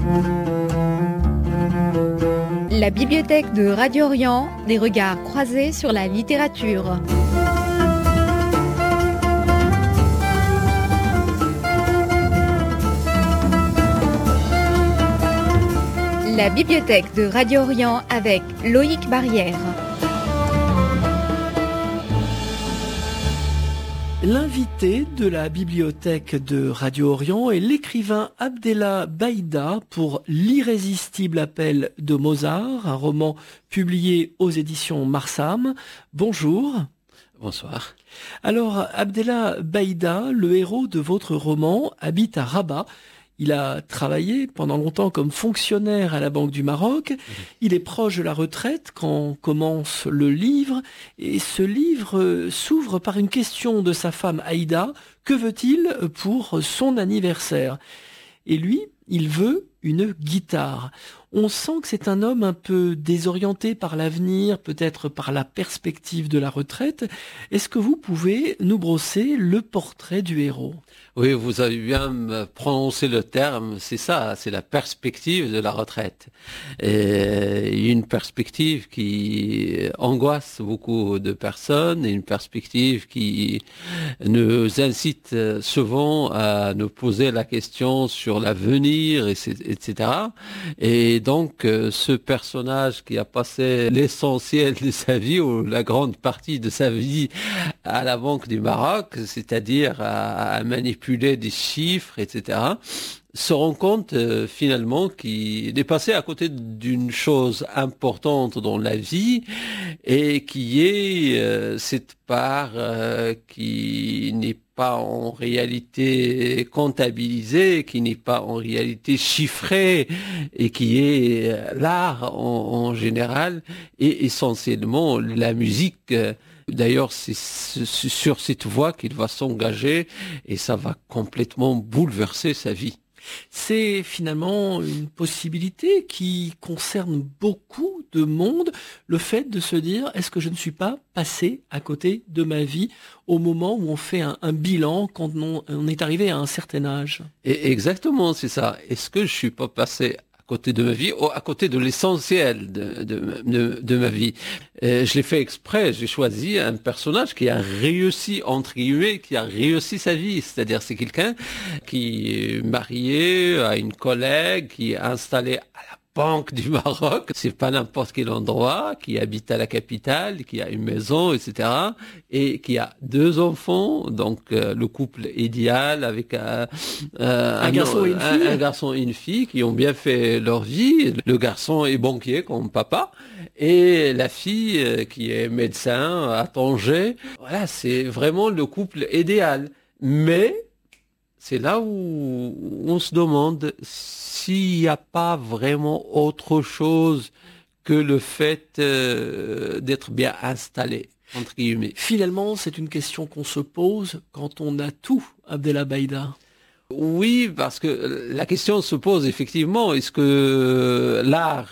La bibliothèque de Radio Orient, des regards croisés sur la littérature. La bibliothèque de Radio Orient avec Loïc Barrière. L'invité de la bibliothèque de Radio Orient est l'écrivain Abdellah Baïda pour L'irrésistible appel de Mozart, un roman publié aux éditions Marsam. Bonjour. Bonsoir. Alors, Abdellah Baïda, le héros de votre roman, habite à Rabat. Il a travaillé pendant longtemps comme fonctionnaire à la Banque du Maroc. Il est proche de la retraite quand commence le livre. Et ce livre s'ouvre par une question de sa femme Aïda. Que veut-il pour son anniversaire ? Et lui, il veut une guitare. On sent que c'est un homme un peu désorienté par l'avenir, peut-être par la perspective de la retraite. Est-ce que vous pouvez nous brosser le portrait du héros ? Oui, vous avez bien prononcé le terme, c'est ça, c'est la perspective de la retraite. Et une perspective qui angoisse beaucoup de personnes, et une perspective qui nous incite souvent à nous poser la question sur l'avenir, etc. Et donc, ce personnage qui a passé l'essentiel de sa vie, ou la grande partie de sa vie à la Banque du Maroc, c'est-à-dire à manipuler des chiffres, etc., se rend compte finalement qu'il est passé à côté d'une chose importante dans la vie, et qui est cette part qui n'est pas en réalité comptabilisée, qui n'est pas en réalité chiffrée, et qui est l'art en général, et essentiellement la musique. D'ailleurs, c'est sur cette voie qu'il va s'engager, et ça va complètement bouleverser sa vie. C'est finalement une possibilité qui concerne beaucoup de monde, le fait de se dire, est-ce que je ne suis pas passé à côté de ma vie au moment où on fait un bilan quand on est arrivé à un certain âge ? Et exactement, c'est ça. Est-ce que je suis pas passé à côté de ma vie, ou à côté de l'essentiel de ma vie. Je l'ai fait exprès, j'ai choisi un personnage qui a réussi, entre guillemets, qui a réussi sa vie. C'est-à-dire, c'est quelqu'un qui est marié à une collègue, qui est installé à la Banque du Maroc, c'est pas n'importe quel endroit, qui habite à la capitale, qui a une maison, etc., et qui a 2 enfants, donc le couple idéal avec un garçon et une fille qui ont bien fait leur vie. Le garçon est banquier comme papa, et la fille qui est médecin à Tanger. Voilà, c'est vraiment le couple idéal. Mais c'est là où on se demande s'il n'y a pas vraiment autre chose que le fait d'être bien installé, entre guillemets. Finalement, c'est une question qu'on se pose quand on a tout, Abdellah Baïda. Oui, parce que la question se pose effectivement, est-ce que l'art,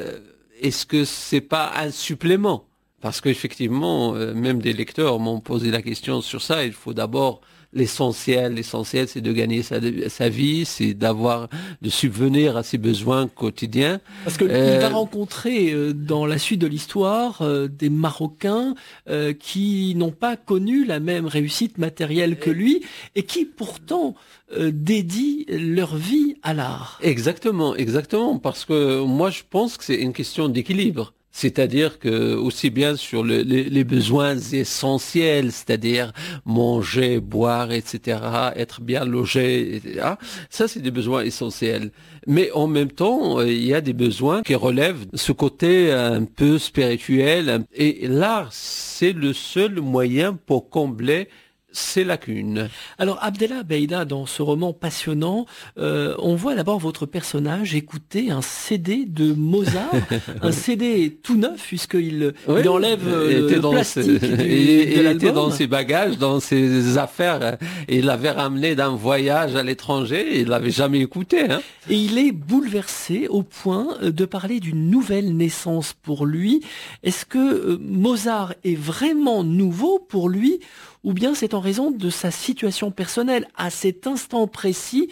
est-ce que c'est pas un supplément ? Parce qu'effectivement, même des lecteurs m'ont posé la question sur ça. Il faut d'abord l'essentiel, c'est de gagner sa vie, c'est de subvenir à ses besoins quotidiens. Parce qu'il va rencontrer dans la suite de l'histoire des Marocains qui n'ont pas connu la même réussite matérielle que lui, et qui pourtant dédient leur vie à l'art. Exactement, parce que moi je pense que c'est une question d'équilibre. C'est-à-dire que aussi bien sur les besoins essentiels, c'est-à-dire manger, boire, etc., être bien logé, etc., ça c'est des besoins essentiels. Mais en même temps, il y a des besoins qui relèvent ce côté un peu spirituel. Et l'art, c'est le seul moyen pour combler ces lacunes. Alors Abdellah Baïda, dans ce roman passionnant, on voit d'abord votre personnage écouter un CD de Mozart, un CD tout neuf puisqu'il il enlève le plastique il était dans ses bagages, dans ses affaires, et il l'avait ramené d'un voyage à l'étranger, et il l'avait jamais écouté. Hein. Et il est bouleversé au point de parler d'une nouvelle naissance pour lui. Est-ce que Mozart est vraiment nouveau pour lui, ou bien c'est en raison de sa situation personnelle à cet instant précis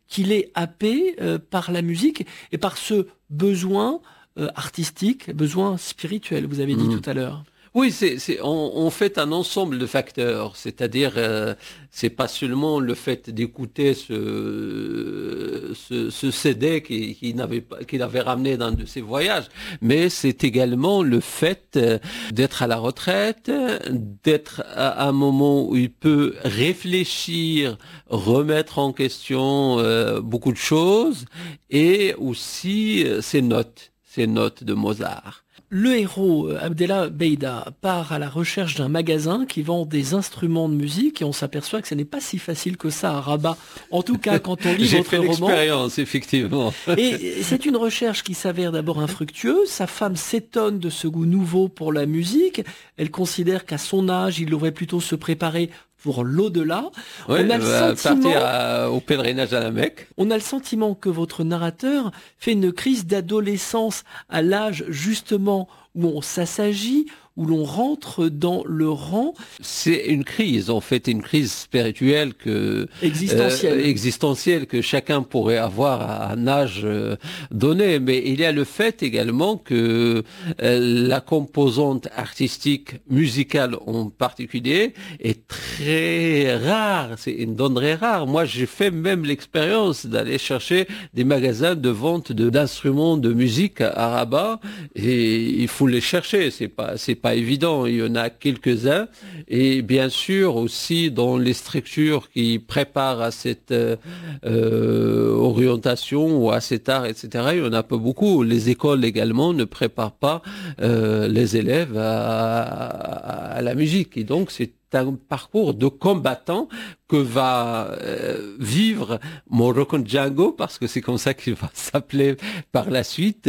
qu'il est happé par la musique et par ce besoin artistique, besoin spirituel, vous avez dit tout à l'heure. Oui, on fait un ensemble de facteurs, c'est-à-dire c'est pas seulement le fait d'écouter ce CD qu'il avait ramené dans un de ses voyages, mais c'est également le fait d'être à la retraite, d'être à un moment où il peut réfléchir, remettre en question beaucoup de choses, et aussi ses notes de Mozart. Le héros, Abdellah Beïda, part à la recherche d'un magasin qui vend des instruments de musique et on s'aperçoit que ce n'est pas si facile que ça à Rabat. En tout cas, quand on lit J'ai votre fait roman. l'expérience, effectivement. Et c'est une recherche qui s'avère d'abord infructueuse. Sa femme s'étonne de ce goût nouveau pour la musique. Elle considère qu'à son âge, il devrait plutôt se préparer pour l'au-delà. Ouais, on a le sentiment, partir au pèlerinage à la Mecque. On a le sentiment que votre narrateur fait une crise d'adolescence à l'âge justement où on s'assagit, où l'on rentre dans le rang. C'est une crise, en fait, une crise spirituelle existentielle que chacun pourrait avoir à un âge donné. Mais il y a le fait également que la composante artistique, musicale en particulier, est très rare. C'est une denrée rare. Moi, j'ai fait même l'expérience d'aller chercher des magasins de vente d'instruments de musique à Rabat, et il faut les chercher. C'est pas évident, il y en a quelques-uns, et bien sûr aussi dans les structures qui préparent à cette orientation ou à cet art, etc. Il y en a pas beaucoup. Les écoles également ne préparent pas les élèves à la musique, et donc c'est un parcours de combattant que va vivre Moroccan Django, parce que c'est comme ça qu'il va s'appeler par la suite.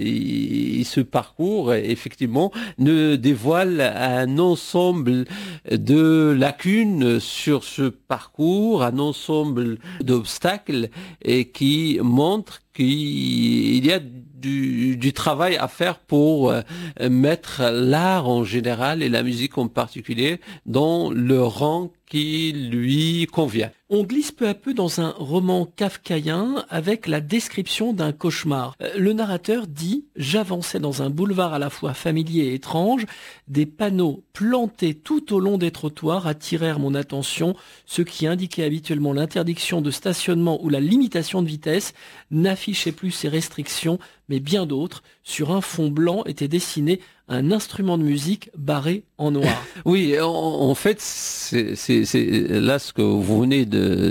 Ce parcours, effectivement, ne dévoile un ensemble de lacunes sur ce parcours, un ensemble d'obstacles, et qui montre qu'il y a du travail à faire pour mettre l'art en général et la musique en particulier dans le rang qui lui convient. On glisse peu à peu dans un roman kafkaïen avec la description d'un cauchemar. Le narrateur dit « J'avançais dans un boulevard à la fois familier et étrange. Des panneaux plantés tout au long des trottoirs attirèrent mon attention. Ceux qui indiquaient habituellement l'interdiction de stationnement ou la limitation de vitesse n'affichaient plus ces restrictions, mais bien d'autres. Sur un fond blanc était dessiné un instrument de musique barré en noir. » Oui, en fait, c'est là ce que vous venez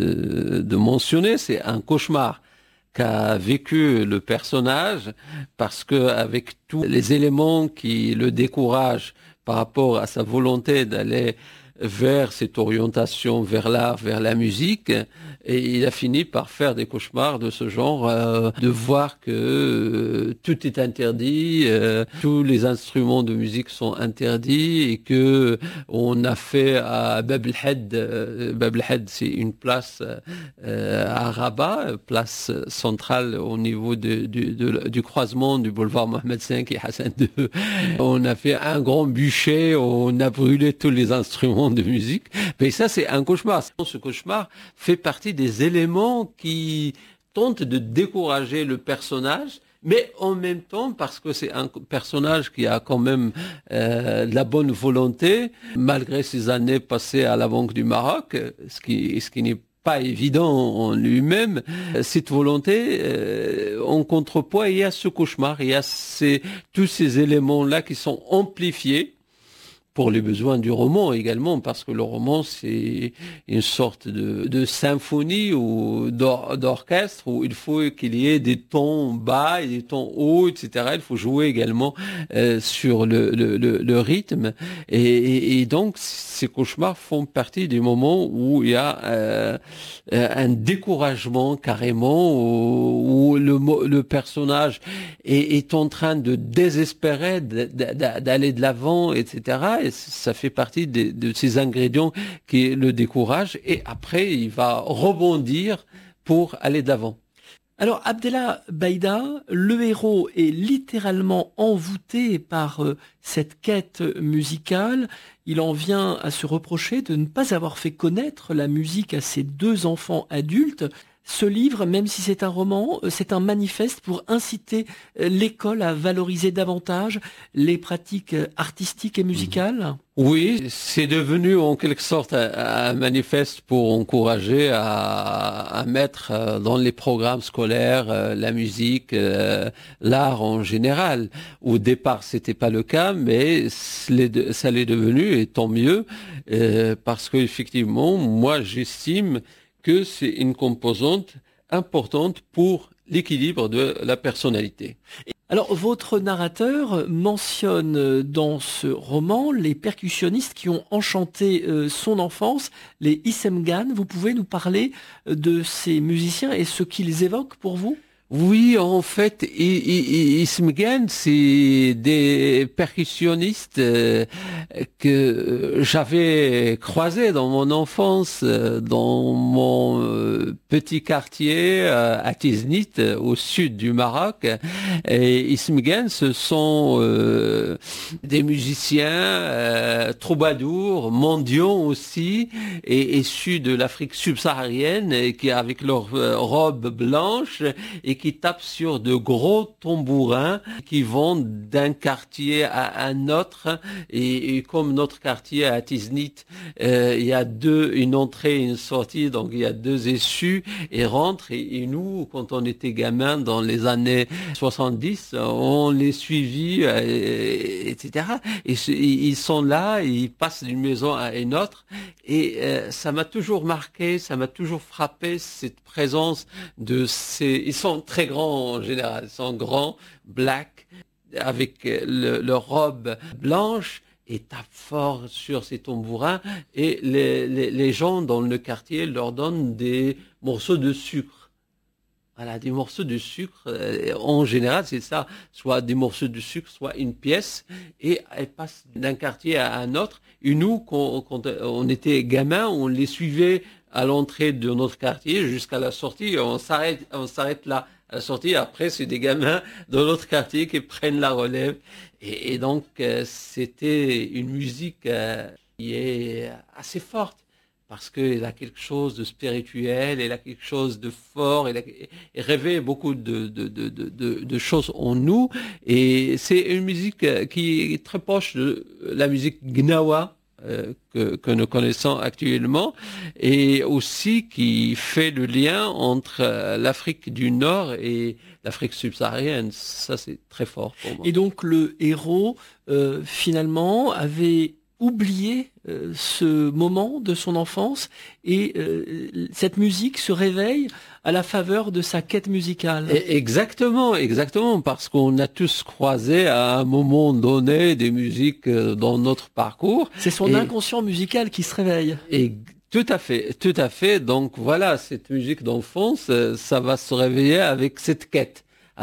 de mentionner, c'est un cauchemar qu'a vécu le personnage, parce que avec tous les éléments qui le découragent par rapport à sa volonté d'aller vers cette orientation, vers l'art, vers la musique, et il a fini par faire des cauchemars de ce genre, de voir que tout est interdit, tous les instruments de musique sont interdits, et que on a fait à Bab el-Had, Bab el-Had c'est une place à Rabat, place centrale au niveau du croisement du boulevard Mohamed V et Hassan II. On a fait un grand bûcher, on a brûlé tous les instruments de musique, mais ça c'est un cauchemar. Ce cauchemar fait partie des éléments qui tentent de décourager le personnage, mais en même temps, parce que c'est un personnage qui a quand même de la bonne volonté, malgré ses années passées à la Banque du Maroc, ce qui n'est pas évident en lui-même, cette volonté, en contrepoids, il y a ce cauchemar, il y a tous ces éléments-là qui sont amplifiés pour les besoins du roman également, parce que le roman, c'est une sorte de symphonie ou d'orchestre où il faut qu'il y ait des tons bas et des tons hauts, etc. Il faut jouer également sur le rythme. Et donc, ces cauchemars font partie des moments où il y a un découragement carrément, où le personnage est en train de désespérer d'aller de l'avant, etc. Et ça fait partie de ces ingrédients qui le découragent, et après il va rebondir pour aller d'avant. Alors Abdellah Beïda, le héros est littéralement envoûté par cette quête musicale. Il en vient à se reprocher de ne pas avoir fait connaître la musique à ses deux enfants adultes. Ce livre, même si c'est un roman, c'est un manifeste pour inciter l'école à valoriser davantage les pratiques artistiques et musicales. Oui, c'est devenu en quelque sorte un manifeste pour encourager à mettre dans les programmes scolaires la musique, l'art en général. Au départ, c'était pas le cas, mais ça l'est devenu, et tant mieux, parce qu'effectivement, moi, j'estime que c'est une composante importante pour l'équilibre de la personnalité. Alors, votre narrateur mentionne dans ce roman les percussionnistes qui ont enchanté son enfance, les Isemgan. Vous pouvez nous parler de ces musiciens et ce qu'ils évoquent pour vous ? Oui, en fait, Ismgan, c'est des percussionnistes que j'avais croisés dans mon enfance, dans mon petit quartier à Tiznit, au sud du Maroc. Et Ismgan, ce sont des musiciens troubadours, mendiants aussi, et issus de l'Afrique subsaharienne, et qui avec leurs robes blanches et qui tapent sur de gros tambourins qui vont d'un quartier à un autre. Et comme notre quartier à Tiznit, il y a une entrée et une sortie, donc il y a deux issues et rentrent. Et nous, quand on était gamins dans les années 70, on les suivit, etc. Et ils sont là, ils passent d'une maison à une autre. Et ça m'a toujours marqué, ça m'a toujours frappé, cette présence de ces... Ils sont très grands en général, ils sont grands, black, avec leur robe blanche, et tapent fort sur ces tambourins. Et les gens dans le quartier leur donnent des morceaux de sucre. Voilà, des morceaux de sucre. En général, c'est ça, soit des morceaux de sucre, soit une pièce, et elles passent d'un quartier à un autre. Et nous, quand on était gamins, on les suivait à l'entrée de notre quartier jusqu'à la sortie. On s'arrête là à la sortie. Après, c'est des gamins de l'autre quartier qui prennent la relève. Et donc, c'était une musique qui est assez forte, parce qu'elle a quelque chose de spirituel, elle a quelque chose de fort, elle réveille beaucoup de choses en nous. Et c'est une musique qui est très proche de la musique gnawa que nous connaissons actuellement, et aussi qui fait le lien entre l'Afrique du Nord et l'Afrique subsaharienne. Ça, c'est très fort pour moi. Et donc, le héros, finalement, avait oublié ce moment de son enfance, et cette musique se réveille à la faveur de sa quête musicale. Exactement, parce qu'on a tous croisé à un moment donné des musiques dans notre parcours. C'est son inconscient musical qui se réveille. Et tout à fait. Donc voilà, cette musique d'enfance, ça va se réveiller avec cette quête.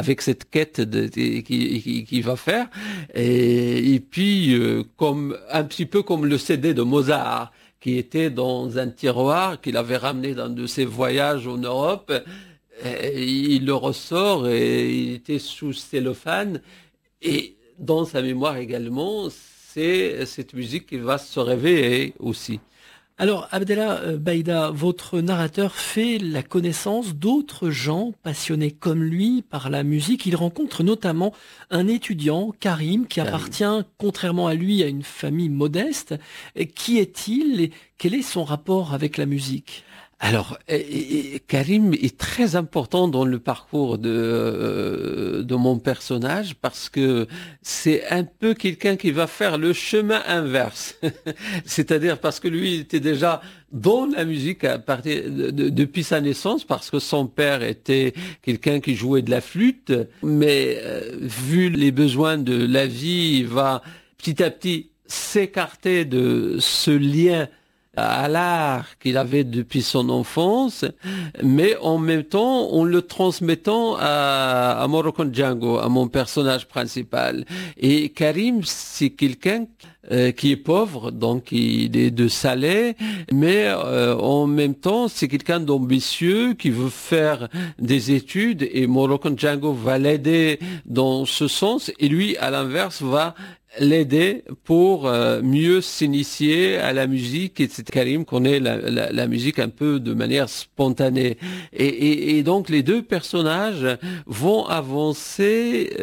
Qui va faire, et puis un petit peu comme le CD de Mozart qui était dans un tiroir qu'il avait ramené dans de ses voyages en Europe. Il le ressort et il était sous cellophane, et dans sa mémoire également, c'est cette musique qui va se réveiller aussi. Alors, Abdellah Baïda, votre narrateur fait la connaissance d'autres gens passionnés comme lui par la musique. Il rencontre notamment un étudiant, Karim, qui appartient, contrairement à lui, à une famille modeste. Qui est-il et quel est son rapport avec la musique ? Alors, Karim est très important dans le parcours de mon personnage, parce que c'est un peu quelqu'un qui va faire le chemin inverse. C'est-à-dire parce que lui, il était déjà dans la musique à partir depuis sa naissance, parce que son père était quelqu'un qui jouait de la flûte, mais vu les besoins de la vie, il va petit à petit s'écarter de ce lien à l'art qu'il avait depuis son enfance, mais en même temps en le transmettant à Moroccan Django, à mon personnage principal. Et Karim, c'est quelqu'un qui est pauvre, donc il est de Salé, mais en même temps c'est quelqu'un d'ambitieux qui veut faire des études, et Moroccan Django va l'aider dans ce sens, et lui à l'inverse va l'aider pour mieux s'initier à la musique. Et c'est Karim connaît la musique un peu de manière spontanée. Et donc les deux personnages vont avancer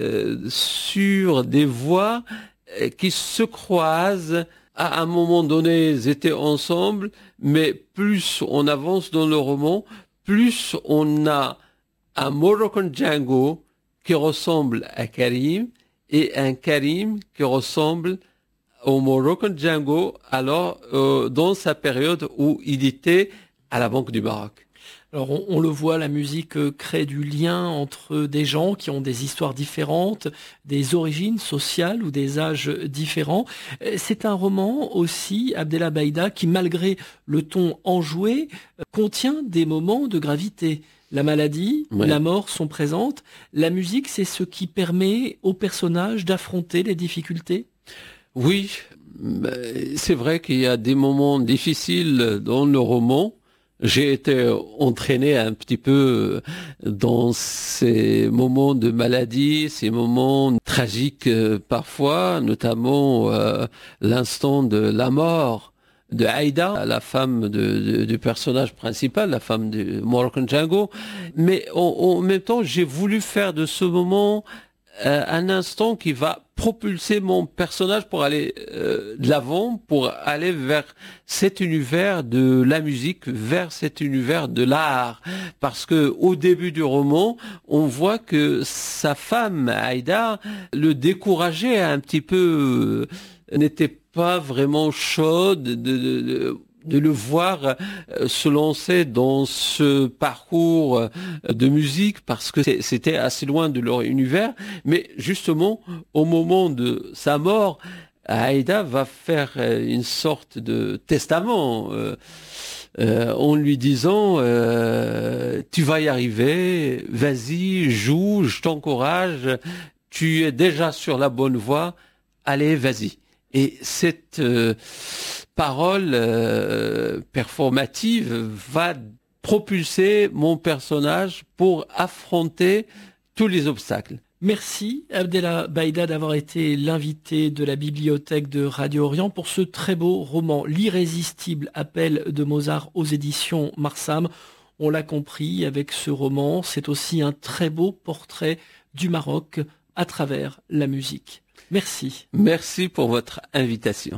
sur des voies qui se croisent. À un moment donné, ils étaient ensemble, mais plus on avance dans le roman, plus on a un Moroccan Django qui ressemble à Karim et un Karim qui ressemble au Moroccan Django, alors dans sa période où il était à la Banque du Maroc. Alors on le voit, la musique crée du lien entre des gens qui ont des histoires différentes, des origines sociales ou des âges différents. C'est un roman aussi, Abdellah Baïda, qui malgré le ton enjoué, contient des moments de gravité. La maladie, la mort sont présentes. La musique, c'est ce qui permet aux personnages d'affronter les difficultés. Oui, c'est vrai qu'il y a des moments difficiles dans le roman. J'ai été entraîné un petit peu dans ces moments de maladie, ces moments tragiques parfois, notamment l'instant de la mort de Aïda, la femme du personnage principal, la femme de Moroccan Django. Mais en même temps, j'ai voulu faire de ce moment un instant qui va propulser mon personnage pour aller de l'avant, pour aller vers cet univers de la musique, vers cet univers de l'art. Parce que au début du roman, on voit que sa femme, Aïda, le décourageait un petit peu, n'était pas vraiment chaude de le voir se lancer dans ce parcours de musique parce que c'était assez loin de leur univers. Mais justement, au moment de sa mort, Aïda va faire une sorte de testament en lui disant tu vas y arriver, vas-y, joue, je t'encourage, tu es déjà sur la bonne voie, allez, vas-y. Et cette parole performative va propulser mon personnage pour affronter tous les obstacles. Merci Abdellah Baïda d'avoir été l'invité de la bibliothèque de Radio Orient pour ce très beau roman, L'irrésistible appel de Mozart aux éditions Marsam. On l'a compris, avec ce roman, c'est aussi un très beau portrait du Maroc à travers la musique. Merci. Merci pour votre invitation.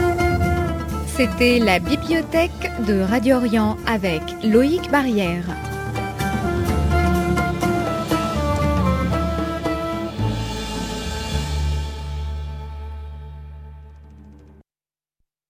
C'était la bibliothèque de Radio Orient avec Loïc Barrière.